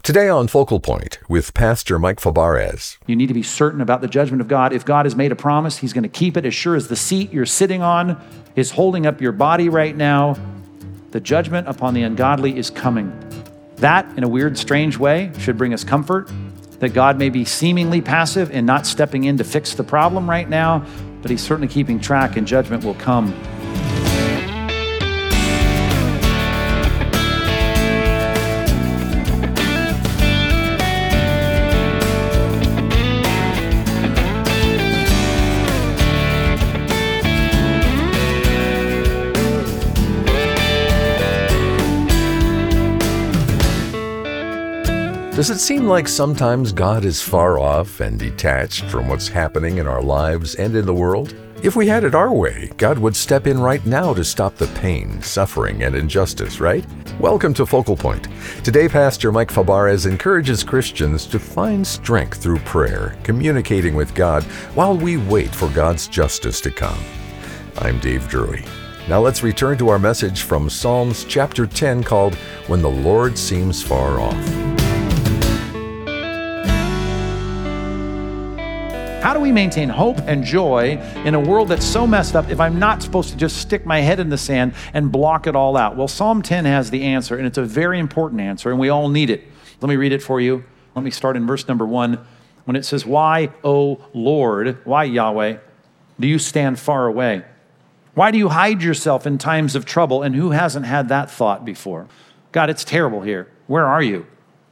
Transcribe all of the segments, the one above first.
Today on Focal Point with Pastor Mike Fabarez. You need to be certain about the judgment of God. If God has made a promise, he's going to keep it as sure as the seat you're sitting on is holding up your body right now. The judgment upon the ungodly is coming. That, in a weird, strange way, should bring us comfort, that God may be seemingly passive and not stepping in to fix the problem right now, but he's certainly keeping track and judgment will come. Does it seem like sometimes God is far off and detached from what's happening in our lives and in the world? If we had it our way, God would step in right now to stop the pain, suffering, and injustice, right? Welcome to Focal Point. Today, Pastor Mike Fabarez encourages Christians to find strength through prayer, communicating with God while we wait for God's justice to come. I'm Dave Drury. Now let's return to our message from Psalms chapter 10 called When the Lord Seems Far Off. How do we maintain hope and joy in a world that's so messed up if I'm not supposed to just stick my head in the sand and block it all out? Well, Psalm 10 has the answer, and it's a very important answer, and we all need it. Let me read it for you. Let me start in verse number 1, when it says, "Why, O Lord, why, Yahweh, do you stand far away? Why do you hide yourself in times of trouble?" And who hasn't had that thought before? God, it's terrible here. Where are you?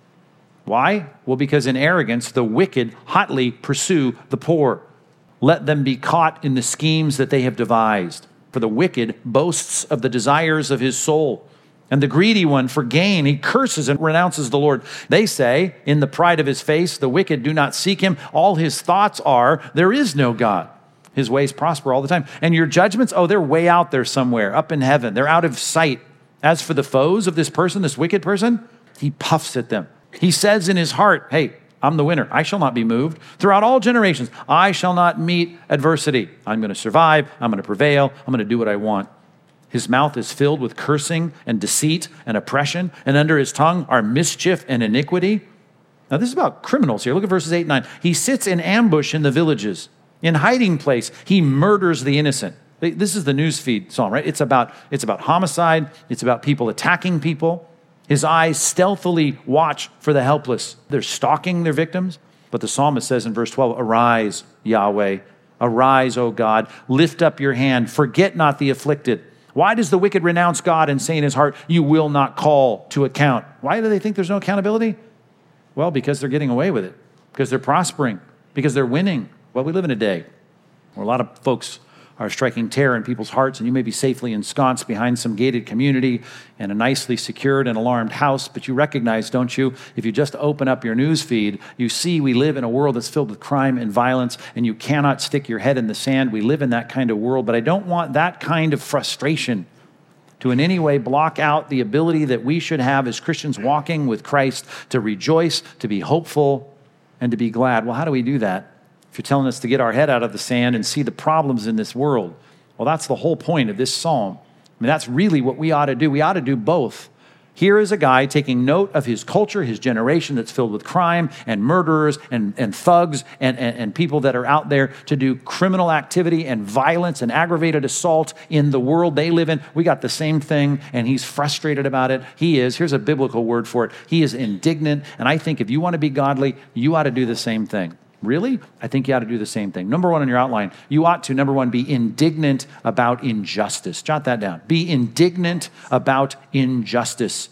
Why? Well, because in arrogance, the wicked hotly pursue the poor. Let them be caught in the schemes that they have devised. For the wicked boasts of the desires of his soul. And the greedy one for gain, he curses and renounces the Lord. They say, in the pride of his face, the wicked do not seek him. All his thoughts are, there is no God. His ways prosper all the time. And your judgments, they're way out there somewhere, up in heaven. They're out of sight. As for the foes of this person, this wicked person, he puffs at them. He says in his heart, hey, I'm the winner. I shall not be moved. Throughout all generations, I shall not meet adversity. I'm going to survive. I'm going to prevail. I'm going to do what I want. His mouth is filled with cursing and deceit and oppression, and under his tongue are mischief and iniquity. Now, this is about criminals here. Look at verses 8 and 9. He sits in ambush in the villages. In hiding place, he murders the innocent. This is the newsfeed psalm, right? It's about homicide. It's about people attacking people. His eyes stealthily watch for the helpless. They're stalking their victims. But the psalmist says in verse 12, "Arise, Yahweh. Arise, O God. Lift up your hand. Forget not the afflicted." Why does the wicked renounce God and say in his heart, "You will not call to account"? Why do they think there's no accountability? Well, because they're getting away with it. Because they're prospering. Because they're winning. Well, we live in a day where a lot of folks are striking terror in people's hearts, and you may be safely ensconced behind some gated community and a nicely secured and alarmed house, but you recognize, don't you, if you just open up your news feed, you see we live in a world that's filled with crime and violence, and you cannot stick your head in the sand. We live in that kind of world, but I don't want that kind of frustration to in any way block out the ability that we should have as Christians walking with Christ to rejoice, to be hopeful, and to be glad. Well, how do we do that? If you're telling us to get our head out of the sand and see the problems in this world, well, that's the whole point of this psalm. I mean, that's really what we ought to do. We ought to do both. Here is a guy taking note of his culture, his generation that's filled with crime and murderers and thugs and people that are out there to do criminal activity and violence and aggravated assault in the world they live in. We got the same thing, and he's frustrated about it. Here's a biblical word for it, he is indignant. And I think if you want to be godly, you ought to do the same thing. Really? I think you ought to do the same thing. Number one on your outline, you ought to, number one, be indignant about injustice. Jot that down. Be indignant about injustice.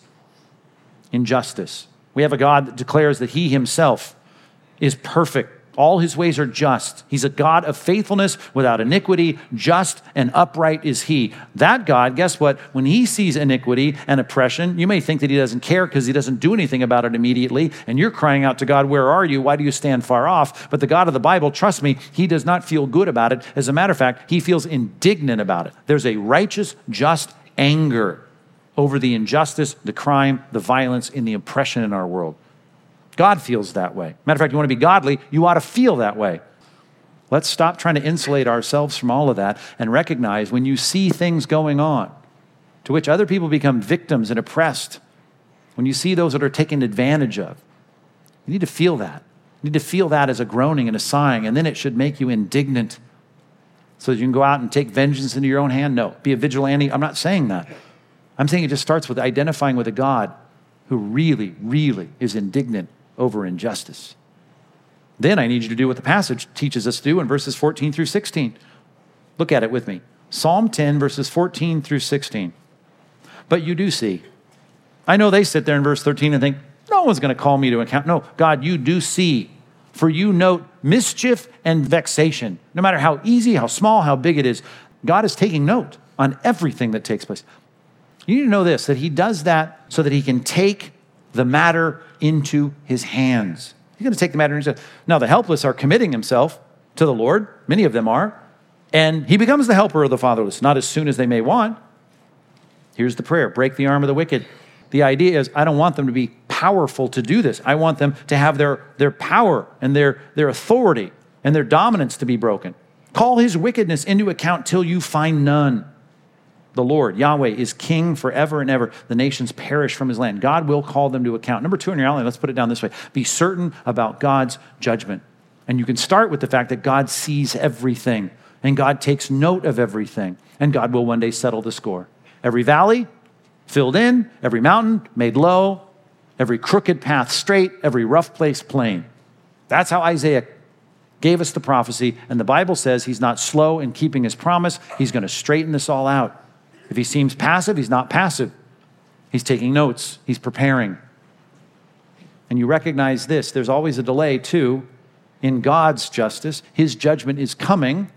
Injustice. We have a God that declares that he himself is perfect. All his ways are just. He's a God of faithfulness without iniquity. Just and upright is he. That God, guess what? When he sees iniquity and oppression, you may think that he doesn't care because he doesn't do anything about it immediately. And you're crying out to God, where are you? Why do you stand far off? But the God of the Bible, trust me, he does not feel good about it. As a matter of fact, he feels indignant about it. There's a righteous, just anger over the injustice, the crime, the violence, and the oppression in our world. God feels that way. Matter of fact, you want to be godly, you ought to feel that way. Let's stop trying to insulate ourselves from all of that and recognize when you see things going on to which other people become victims and oppressed, when you see those that are taken advantage of, You need to feel that. You need to feel that as a groaning and a sighing, and then it should make you indignant so that you can go out and take vengeance into your own hand. No, be a vigilante. I'm not saying that. I'm saying it just starts with identifying with a God who really, really is indignant over injustice. Then I need you to do what the passage teaches us to do in verses 14 through 16. Look at it with me. Psalm 10, verses 14 through 16. But you do see. I know they sit there in verse 13 and think, no one's going to call me to account. No, God, you do see. For you note mischief and vexation. No matter how easy, how small, how big it is, God is taking note on everything that takes place. You need to know this, that he does that so that he can take the matter into his hands. He's going to take the matter into his hands. Now, the helpless are committing himself to the Lord. Many of them are. And he becomes the helper of the fatherless, not as soon as they may want. Here's the prayer. Break the arm of the wicked. The idea is, I don't want them to be powerful to do this. I want them to have their power and their authority and their dominance to be broken. Call his wickedness into account till you find none. The Lord, Yahweh, is king forever and ever. The nations perish from his land. God will call them to account. Number 2 in your outline, let's put it down this way. Be certain about God's judgment. And you can start with the fact that God sees everything, and God takes note of everything, and God will one day settle the score. Every valley filled in, every mountain made low, every crooked path straight, every rough place plain. That's how Isaiah gave us the prophecy, and the Bible says he's not slow in keeping his promise. He's going to straighten this all out. If he seems passive, he's not passive. He's taking notes. He's preparing. And you recognize this. There's always a delay, too, in God's justice. His judgment is coming,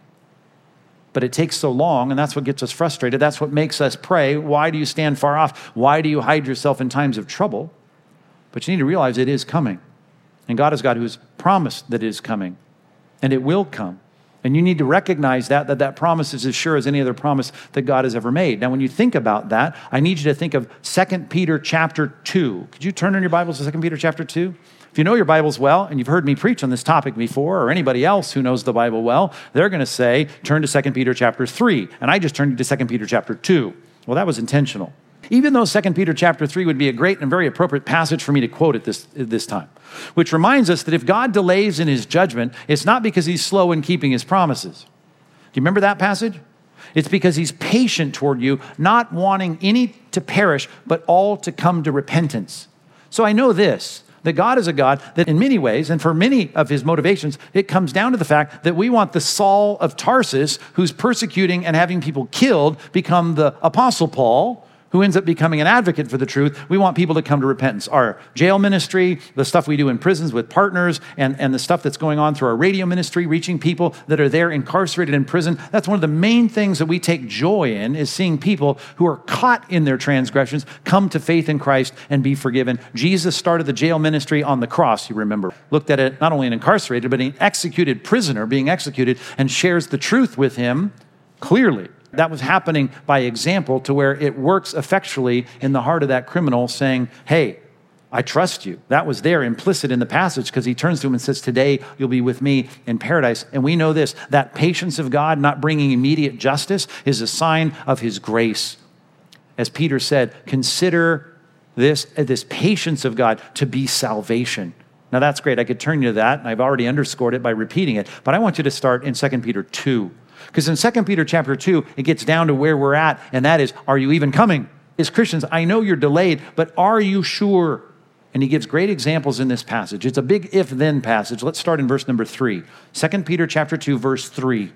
but it takes so long, and that's what gets us frustrated. That's what makes us pray. Why do you stand far off? Why do you hide yourself in times of trouble? But you need to realize it is coming. And God is God who has promised that it is coming, and it will come. And you need to recognize that promise is as sure as any other promise that God has ever made. Now, when you think about that, I need you to think of 2 Peter chapter 2. Could you turn in your Bibles to 2 Peter chapter 2? If you know your Bibles well, and you've heard me preach on this topic before, or anybody else who knows the Bible well, they're going to say, turn to 2 Peter chapter 3. And I just turned you to 2 Peter chapter 2. Well, that was intentional. Even though 2 Peter chapter 3 would be a great and very appropriate passage for me to quote at this time, which reminds us that if God delays in his judgment, it's not because he's slow in keeping his promises. Do you remember that passage? It's because he's patient toward you, not wanting any to perish, but all to come to repentance. So I know this, that God is a God that in many ways, and for many of his motivations, it comes down to the fact that we want the Saul of Tarsus, who's persecuting and having people killed, become the Apostle Paul, who ends up becoming an advocate for the truth. We want people to come to repentance. Our jail ministry, the stuff we do in prisons with partners, and the stuff that's going on through our radio ministry, reaching people that are there incarcerated in prison. That's one of the main things that we take joy in, is seeing people who are caught in their transgressions come to faith in Christ and be forgiven. Jesus started the jail ministry on the cross, you remember. Looked at it not only an incarcerated, but an executed prisoner being executed, and shares the truth with him clearly. That was happening by example, to where it works effectually in the heart of that criminal, saying, hey, I trust you. That was there implicit in the passage, because he turns to him and says, today you'll be with me in paradise. And we know this, that patience of God not bringing immediate justice is a sign of his grace. As Peter said, consider this patience of God to be salvation. Now that's great. I could turn you to that, and I've already underscored it by repeating it. But I want you to start in 2 Peter 2. Because in 2 Peter chapter 2, it gets down to where we're at, and that is, are you even coming? As Christians, I know you're delayed, but are you sure? And he gives great examples in this passage. It's a big if-then passage. Let's start in verse number 3. 2 Peter chapter 2, verse 3.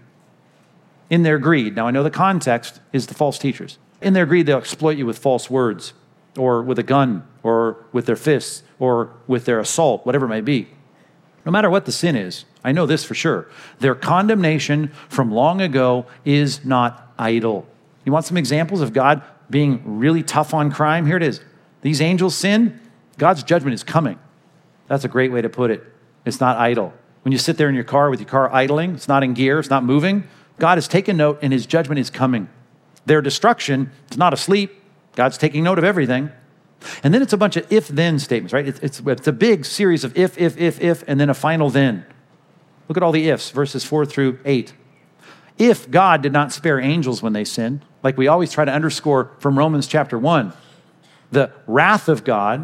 In their greed, now I know the context is the false teachers. In their greed, they'll exploit you with false words, or with a gun, or with their fists, or with their assault, whatever it may be. No matter what the sin is, I know this for sure, their condemnation from long ago is not idle. You want some examples of God being really tough on crime? Here it is. These angels sinned. God's judgment is coming. That's a great way to put it. It's not idle. When you sit there in your car with your car idling, it's not in gear, it's not moving, God has taken note and his judgment is coming. Their destruction is not asleep. God's taking note of everything. And then it's a bunch of if-then statements, right? It's a big series of if, and then a final then. Look at all the ifs, verses 4 through 8. If God did not spare angels when they sinned, like we always try to underscore from Romans chapter 1, the wrath of God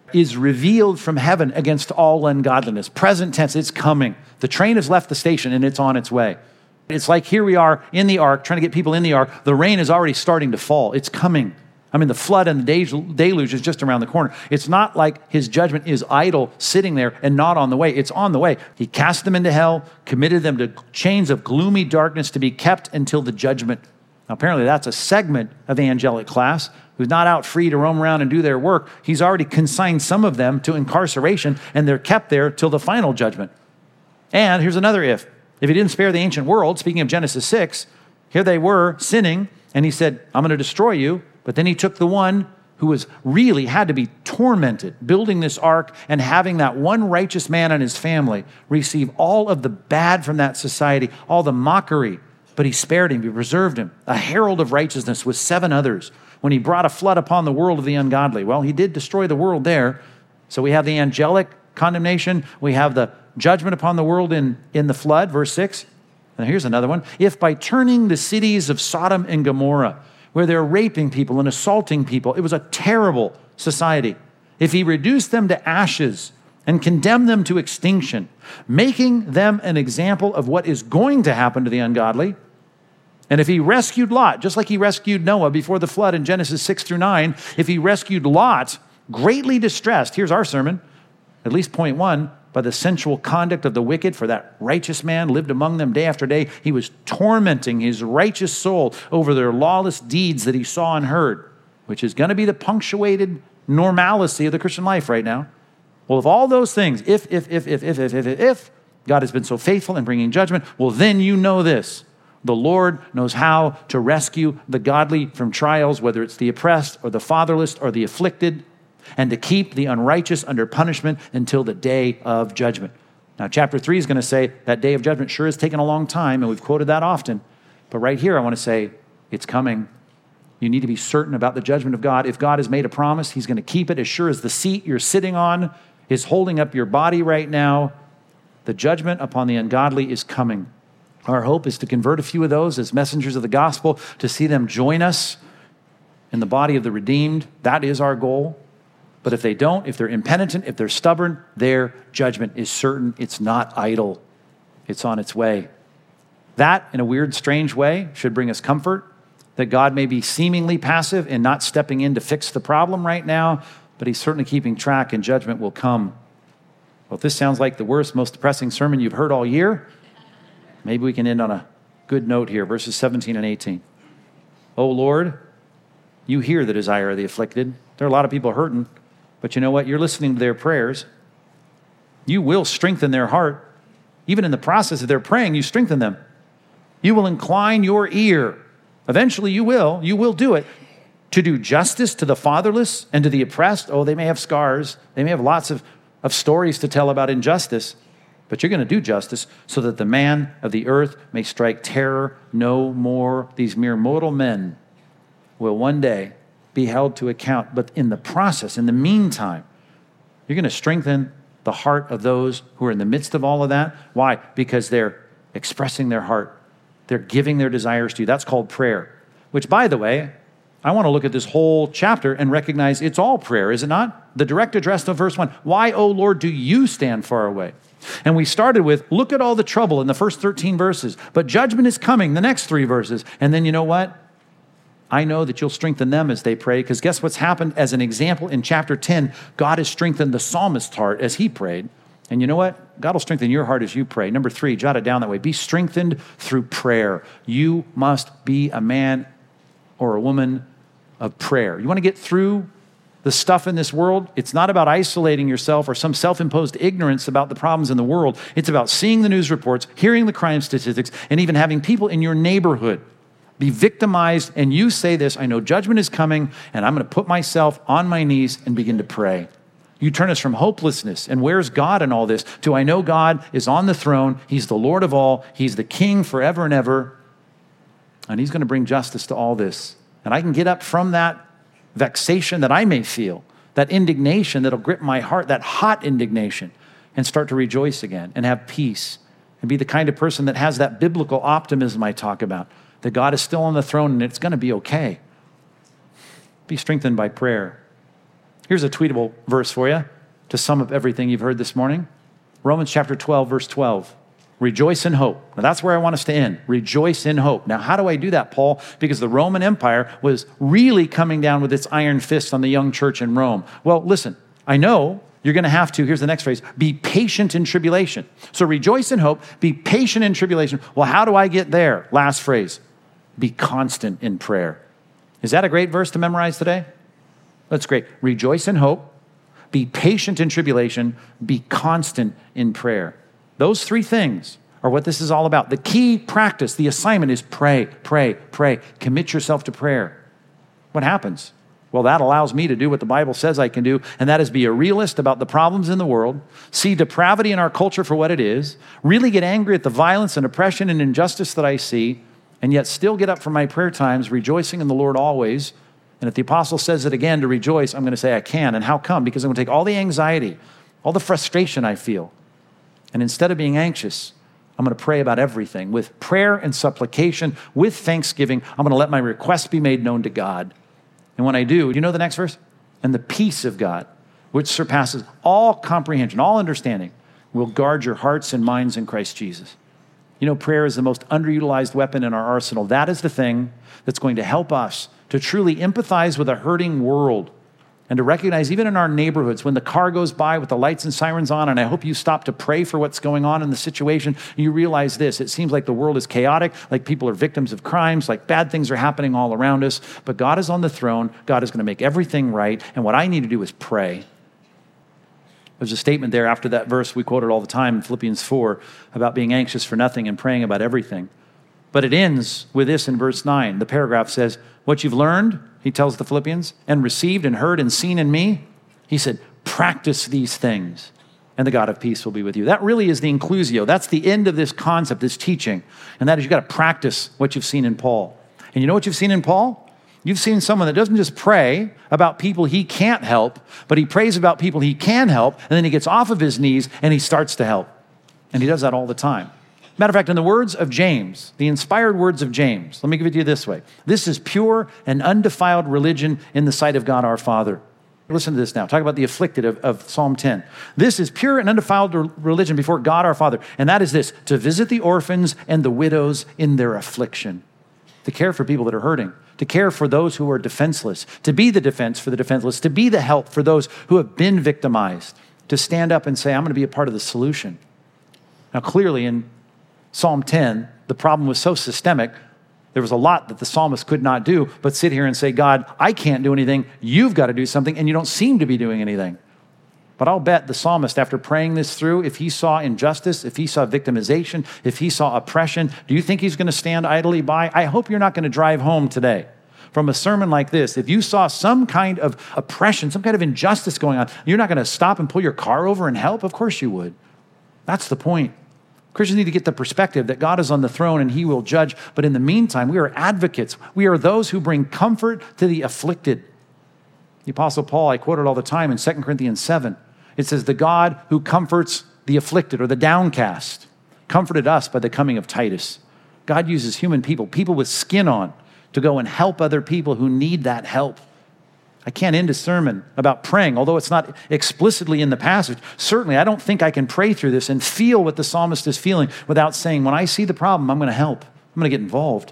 is revealed from heaven against all ungodliness. Present tense, it's coming. The train has left the station and it's on its way. It's like here we are in the ark, trying to get people in the ark. The rain is already starting to fall. It's coming. I mean, the flood and the deluge is just around the corner. It's not like his judgment is idle, sitting there and not on the way. It's on the way. He cast them into hell, committed them to chains of gloomy darkness to be kept until the judgment. Now, apparently that's a segment of the angelic class who's not out free to roam around and do their work. He's already consigned some of them to incarceration, and they're kept there till the final judgment. And here's another if. If he didn't spare the ancient world, speaking of Genesis 6, here they were sinning, and he said, I'm going to destroy you. But then he took the one who was really had to be tormented, building this ark and having that one righteous man and his family receive all of the bad from that society, all the mockery. But he spared him, he preserved him, a herald of righteousness with 7 others. When he brought a flood upon the world of the ungodly. Well, he did destroy the world there. So we have the angelic condemnation. We have the judgment upon the world in the flood, verse 6. And here's another one. If by turning the cities of Sodom and Gomorrah, where they're raping people and assaulting people, it was a terrible society. If he reduced them to ashes and condemned them to extinction, making them an example of what is going to happen to the ungodly, and if he rescued Lot, just like he rescued Noah before the flood in Genesis 6 through 9, if he rescued Lot, greatly distressed, here's our sermon, at least point 1, by the sensual conduct of the wicked, for that righteous man lived among them day after day. He was tormenting his righteous soul over their lawless deeds that he saw and heard, which is going to be the punctuated normalcy of the Christian life right now. Well, if all those things, if God has been so faithful in bringing judgment, well, then you know this. The Lord knows how to rescue the godly from trials, whether it's the oppressed or the fatherless or the afflicted, and to keep the unrighteous under punishment until the day of judgment. Now, chapter 3 is going to say that day of judgment sure has taken a long time, and we've quoted that often. But right here, I want to say it's coming. You need to be certain about the judgment of God. If God has made a promise, he's going to keep it as sure as the seat you're sitting on is holding up your body right now. The judgment upon the ungodly is coming. Our hope is to convert a few of those as messengers of the gospel, to see them join us in the body of the redeemed. That is our goal. But if they don't, if they're impenitent, if they're stubborn, their judgment is certain. It's not idle. It's on its way. That, in a weird, strange way, should bring us comfort, that God may be seemingly passive and not stepping in to fix the problem right now, but he's certainly keeping track, and judgment will come. Well, if this sounds like the worst, most depressing sermon you've heard all year, maybe we can end on a good note here, verses 17 and 18. Oh, Lord, you hear the desire of the afflicted. There are a lot of people hurting, but you know what? You're listening to their prayers. You will strengthen their heart. Even in the process of their praying, you strengthen them. You will incline your ear. Eventually you will do it, to do justice to the fatherless and to the oppressed. Oh, they may have scars. They may have lots of stories to tell about injustice, but you're going to do justice so that the man of the earth may strike terror no more. These mere mortal men will one day be held to account. But in the process, in the meantime, you're going to strengthen the heart of those who are in the midst of all of that. Why? Because they're expressing their heart. They're giving their desires to you. That's called prayer, which, by the way, I want to look at this whole chapter and recognize it's all prayer, is it not? The direct address to verse 1. Why, O Lord, do you stand far away? And we started with, look at all the trouble in the first 13 verses, but judgment is coming, the next 3 verses. And then you know what? I know that you'll strengthen them as they pray, because guess what's happened? As an example, in chapter 10, God has strengthened the psalmist's heart as he prayed. And you know what? God will strengthen your heart as you pray. Number 3, jot it down that way. Be strengthened through prayer. You must be a man or a woman of prayer. You want to get through the stuff in this world? It's not about isolating yourself or some self-imposed ignorance about the problems in the world. It's about seeing the news reports, hearing the crime statistics, and even having people in your neighborhood be victimized. And you say this, I know judgment is coming, and I'm going to put myself on my knees and begin to pray. You turn us from hopelessness and where's God in all this to I know God is on the throne. He's the Lord of all. He's the King forever and ever. And he's going to bring justice to all this. And I can get up from that vexation that I may feel, that indignation that'll grip my heart, that hot indignation, and start to rejoice again and have peace and be the kind of person that has that biblical optimism I talk about, that God is still on the throne and it's going to be okay. Be strengthened by prayer. Here's a tweetable verse for you to sum up everything you've heard this morning. Romans chapter 12, verse 12. Rejoice in hope. Now that's where I want us to end. Rejoice in hope. Now how do I do that, Paul? Because the Roman Empire was really coming down with its iron fist on the young church in Rome. Well, listen, I know you're going to have to, here's the next phrase, be patient in tribulation. So rejoice in hope, be patient in tribulation. Well, how do I get there? Last phrase, be constant in prayer. Is that a great verse to memorize today? That's great. Rejoice in hope, be patient in tribulation, be constant in prayer. Those three things are what this is all about. The key practice, the assignment is pray, pray, pray. Commit yourself to prayer. What happens? Well, that allows me to do what the Bible says I can do, and that is be a realist about the problems in the world, see depravity in our culture for what it is, really get angry at the violence and oppression and injustice that I see, and yet still get up from my prayer times, rejoicing in the Lord always. And if the apostle says it again to rejoice, I'm going to say I can. And how come? Because I'm going to take all the anxiety, all the frustration I feel, and instead of being anxious, I'm going to pray about everything with prayer and supplication, with thanksgiving. I'm going to let my requests be made known to God. And when I do, you know the next verse? And the peace of God, which surpasses all comprehension, all understanding, will guard your hearts and minds in Christ Jesus. You know, prayer is the most underutilized weapon in our arsenal. That is the thing that's going to help us to truly empathize with a hurting world and to recognize even in our neighborhoods when the car goes by with the lights and sirens on, and I hope you stop to pray for what's going on in the situation, you realize this. It seems like the world is chaotic, like people are victims of crimes, like bad things are happening all around us, but God is on the throne. God is going to make everything right, and what I need to do is pray. There's a statement there after that verse we quoted all the time in Philippians 4 about being anxious for nothing and praying about everything. But it ends with this in verse 9. The paragraph says, what you've learned, he tells the Philippians, and received and heard and seen in me, he said, practice these things, and the God of peace will be with you. That really is the inclusio. That's the end of this concept, this teaching. And that is you've got to practice what you've seen in Paul. And you know what you've seen in Paul? You've seen someone that doesn't just pray about people he can't help, but he prays about people he can help, and then he gets off of his knees and he starts to help. And he does that all the time. Matter of fact, in the words of James, the inspired words of James, let me give it to you this way. This is pure and undefiled religion in the sight of God our Father. Listen to this now. Talk about the afflicted of Psalm 10. This is pure and undefiled religion before God our Father. And that is this, to visit the orphans and the widows in their affliction. To care for people that are hurting. To care for those who are defenseless. To be the defense for the defenseless. To be the help for those who have been victimized. To stand up and say, I'm going to be a part of the solution. Now clearly in Psalm 10, the problem was so systemic, there was a lot that the psalmist could not do, but sit here and say, God, I can't do anything. You've got to do something, and you don't seem to be doing anything. But I'll bet the psalmist, after praying this through, if he saw injustice, if he saw victimization, if he saw oppression, do you think he's going to stand idly by? I hope you're not going to drive home today from a sermon like this. If you saw some kind of oppression, some kind of injustice going on, you're not going to stop and pull your car over and help? Of course you would. That's the point. Christians need to get the perspective that God is on the throne and he will judge. But in the meantime, we are advocates. We are those who bring comfort to the afflicted. The Apostle Paul, I quote it all the time in 2 Corinthians 7. It says, the God who comforts the afflicted or the downcast comforted us by the coming of Titus. God uses human people, people with skin on, to go and help other people who need that help. I can't end a sermon about praying, although it's not explicitly in the passage. Certainly, I don't think I can pray through this and feel what the psalmist is feeling without saying, when I see the problem, I'm going to help. I'm going to get involved.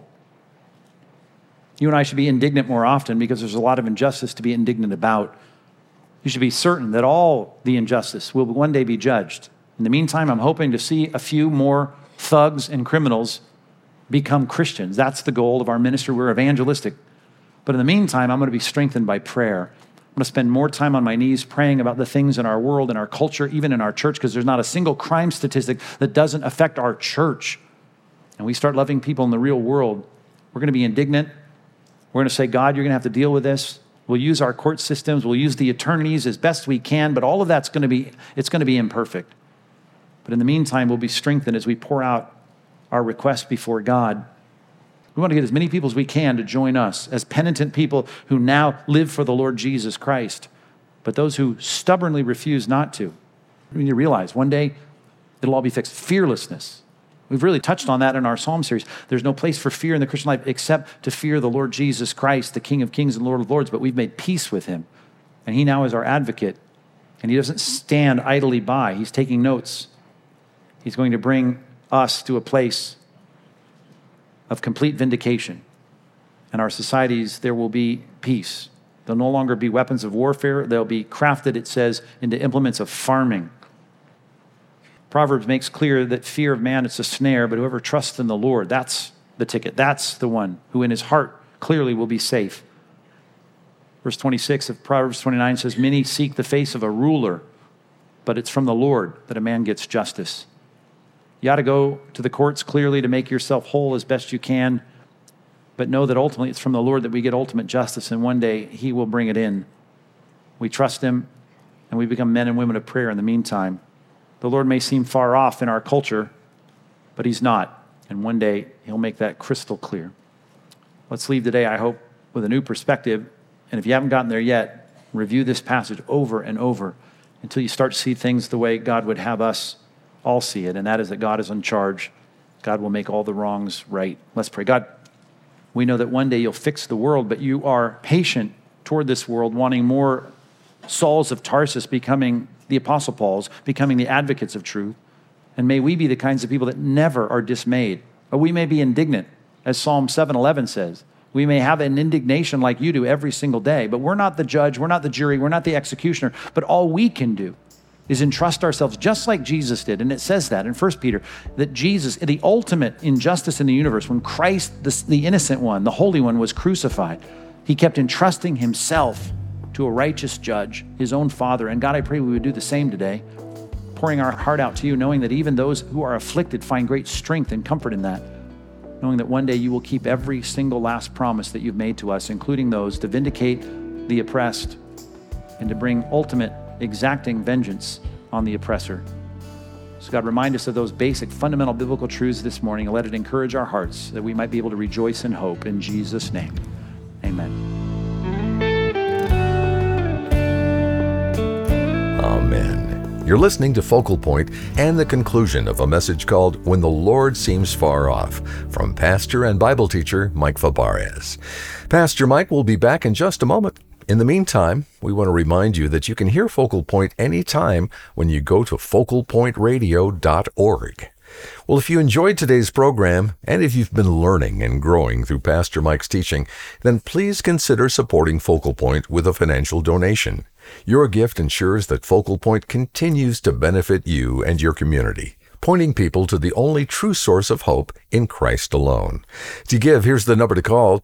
You and I should be indignant more often because there's a lot of injustice to be indignant about. You should be certain that all the injustice will one day be judged. In the meantime, I'm hoping to see a few more thugs and criminals become Christians. That's the goal of our ministry. We're evangelistic. But in the meantime, I'm going to be strengthened by prayer. I'm going to spend more time on my knees praying about the things in our world, in our culture, even in our church, because there's not a single crime statistic that doesn't affect our church. And we start loving people in the real world. We're going to be indignant. We're going to say, God, you're going to have to deal with this. We'll use our court systems. We'll use the attorneys as best we can, but all of that's going to be imperfect. But in the meantime, we'll be strengthened as we pour out our requests before God. We want to get as many people as we can to join us as penitent people who now live for the Lord Jesus Christ. But those who stubbornly refuse not to, we need to realize one day it'll all be fixed. Fearlessness. We've really touched on that in our Psalm series. There's no place for fear in the Christian life except to fear the Lord Jesus Christ, the King of Kings and Lord of Lords, but we've made peace with him. And he now is our advocate. And he doesn't stand idly by. He's taking notes. He's going to bring us to a place of complete vindication. In our societies, there will be peace. There'll no longer be weapons of warfare. They'll be crafted, it says, into implements of farming. Proverbs makes clear that fear of man is a snare, but whoever trusts in the Lord, that's the ticket. That's the one who in his heart clearly will be safe. Verse 26 of Proverbs 29 says, many seek the face of a ruler, but it's from the Lord that a man gets justice. You ought to go to the courts clearly to make yourself whole as best you can, but know that ultimately it's from the Lord that we get ultimate justice, and one day he will bring it in. We trust him, and we become men and women of prayer in the meantime. The Lord may seem far off in our culture, but he's not, and one day he'll make that crystal clear. Let's leave today, I hope, with a new perspective, and if you haven't gotten there yet, review this passage over and over until you start to see things the way God would have us all see it, and that is that God is in charge. God will make all the wrongs right. Let's pray. God, we know that one day you'll fix the world, but you are patient toward this world, wanting more Sauls of Tarsus becoming the Apostle Pauls, becoming the advocates of truth. And may we be the kinds of people that never are dismayed. But we may be indignant, as Psalm 7:11 says. We may have an indignation like you do every single day, but we're not the judge, we're not the jury, we're not the executioner. But all we can do is entrust ourselves just like Jesus did. And it says that in 1 Peter, that Jesus, the ultimate injustice in the universe, when Christ, the innocent one, the Holy One, was crucified, he kept entrusting himself to a righteous judge, his own Father. And God, I pray we would do the same today, pouring our heart out to you, knowing that even those who are afflicted find great strength and comfort in that, knowing that one day you will keep every single last promise that you've made to us, including those to vindicate the oppressed and to bring ultimate exacting vengeance on the oppressor. So God, remind us of those basic fundamental biblical truths this morning and let it encourage our hearts that we might be able to rejoice in hope. In Jesus' name, amen. Amen. You're listening to Focal Point and the conclusion of a message called When the Lord Seems Far Off from pastor and Bible teacher Mike Fabarez. Pastor Mike will be back in just a moment. In the meantime, we want to remind you that you can hear Focal Point anytime when you go to focalpointradio.org. Well, if you enjoyed today's program, and if you've been learning and growing through Pastor Mike's teaching, then please consider supporting Focal Point with a financial donation. Your gift ensures that Focal Point continues to benefit you and your community, pointing people to the only true source of hope in Christ alone. To give, here's the number to call,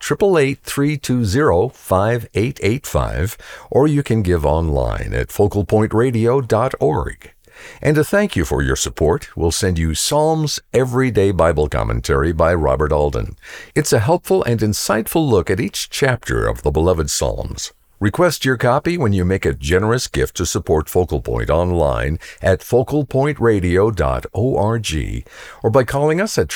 888-320-5885, or you can give online at focalpointradio.org. And to thank you for your support, we'll send you Psalms Everyday Bible Commentary by Robert Alden. It's a helpful and insightful look at each chapter of the beloved Psalms. Request your copy when you make a generous gift to support Focal Point online at focalpointradio.org or by calling us at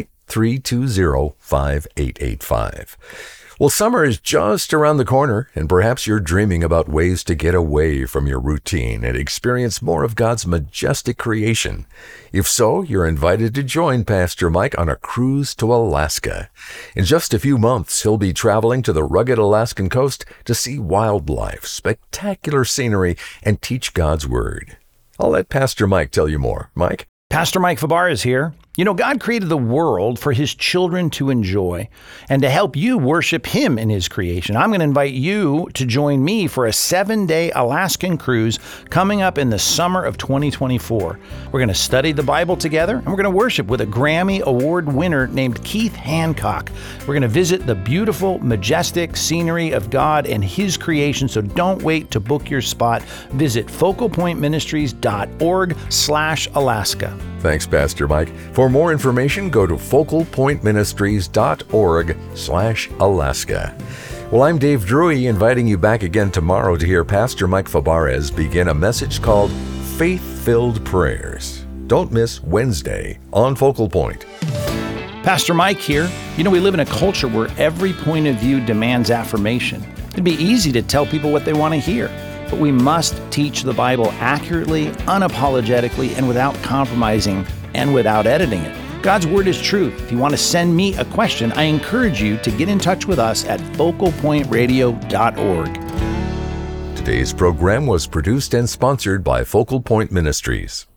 888-320-5885. Well, summer is just around the corner, and perhaps you're dreaming about ways to get away from your routine and experience more of God's majestic creation. If so, you're invited to join Pastor Mike on a cruise to Alaska. In just a few months, he'll be traveling to the rugged Alaskan coast to see wildlife, spectacular scenery, and teach God's Word. I'll let Pastor Mike tell you more. Mike? Pastor Mike Fabarez here. You know, God created the world for his children to enjoy and to help you worship him in his creation. I'm going to invite you to join me for a 7-day Alaskan cruise coming up in the summer of 2024. We're going to study the Bible together, and we're going to worship with a Grammy Award winner named Keith Hancock. We're going to visit the beautiful, majestic scenery of God and his creation, so don't wait to book your spot. Visit focalpointministries.org/Alaska. Thanks, Pastor Mike. For more information, go to focalpointministries.org/Alaska. Well, I'm Dave Drury, inviting you back again tomorrow to hear Pastor Mike Fabarez begin a message called Faith-Filled Prayers. Don't miss Wednesday on Focal Point. Pastor Mike here. You know, we live in a culture where every point of view demands affirmation. It'd be easy to tell people what they want to hear. But we must teach the Bible accurately, unapologetically, and without compromising and without editing it. God's Word is truth. If you want to send me a question, I encourage you to get in touch with us at focalpointradio.org. To Today's program was produced and sponsored by Focal Point Ministries.